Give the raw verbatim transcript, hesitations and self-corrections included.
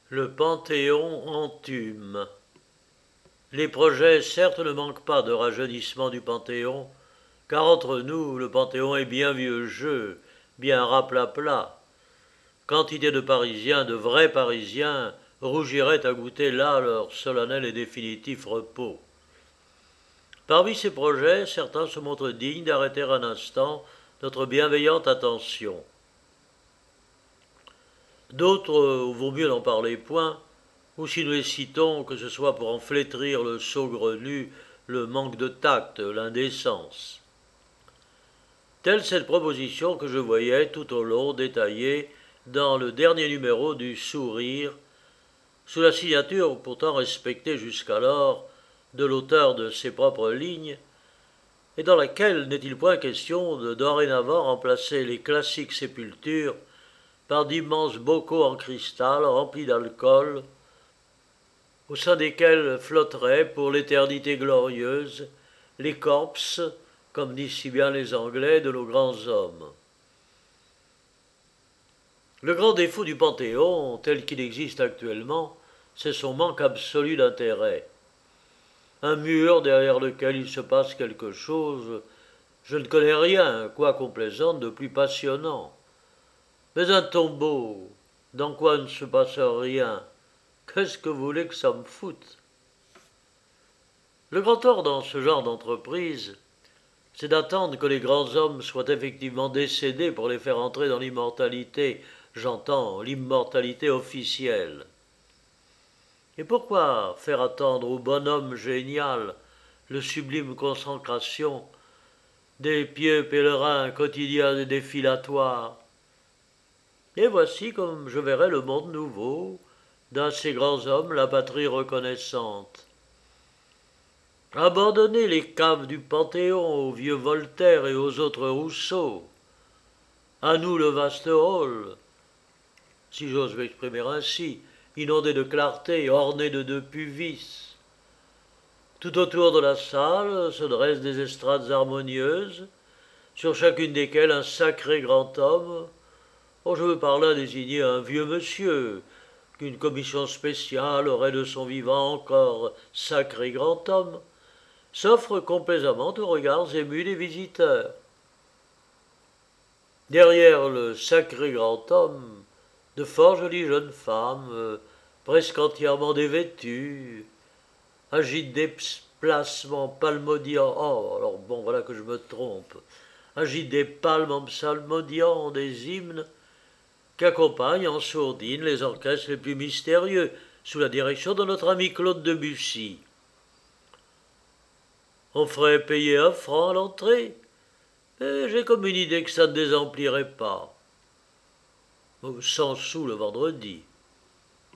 Le Panthéon entume. Les projets, certes, ne manquent pas de rajeunissement du Panthéon, car entre nous, le Panthéon est bien vieux jeu, bien raplapla. Quantité de Parisiens, de vrais Parisiens, rougiraient à goûter là leur solennel et définitif repos. Parmi ces projets, certains se montrent dignes d'arrêter un instant notre bienveillante attention. D'autres, euh, vaut mieux n'en parler point, ou si nous les citons, que ce soit pour en flétrir le saugrenu, le manque de tact, l'indécence. Telle cette proposition que je voyais tout au long détaillée dans le dernier numéro du Sourire, sous la signature pourtant respectée jusqu'alors de l'auteur de ses propres lignes, et dans laquelle n'est-il point question de dorénavant remplacer les classiques sépultures par d'immenses bocaux en cristal remplis d'alcool, au sein desquels flotteraient pour l'éternité glorieuse les corpses, comme disent si bien les Anglais, de nos grands hommes. Le grand défaut du Panthéon, tel qu'il existe actuellement, c'est son manque absolu d'intérêt. Un mur derrière lequel il se passe quelque chose, je ne connais rien, quoi qu'on plaisante, de plus passionnant. Mais un tombeau, dans quoi ne se passe rien, qu'est-ce que vous voulez que ça me foute? Le grand tort dans ce genre d'entreprise, c'est d'attendre que les grands hommes soient effectivement décédés pour les faire entrer dans l'immortalité, j'entends l'immortalité officielle. Et pourquoi faire attendre au bonhomme génial le sublime consécration des pieux pèlerins quotidiens et défilatoires? Et voici comme je verrai le monde nouveau, d'un ces grands hommes la patrie reconnaissante. Abandonnez les caves du Panthéon aux vieux Voltaire et aux autres Rousseau. À nous le vaste hall, si j'ose m'exprimer ainsi, inondé de clarté, orné de deux puvis. Tout autour de la salle se dressent des estrades harmonieuses, sur chacune desquelles un sacré grand homme, oh, je veux par là désigner un vieux monsieur, qu'une commission spéciale aurait de son vivant encore sacré grand homme, s'offre complaisamment aux regards émus des visiteurs. Derrière le sacré grand homme, de fort jolies jeunes femmes, euh, presque entièrement dévêtues, agitent des placements palmodiants. Oh, alors bon, voilà que je me trompe. Agitent des palmes en psalmodiant des hymnes qu'accompagnent en sourdine les orchestres les plus mystérieux, sous la direction de notre ami Claude Debussy. On ferait payer un franc à l'entrée, mais j'ai comme une idée que ça ne désemplirait pas. Cent sous le vendredi.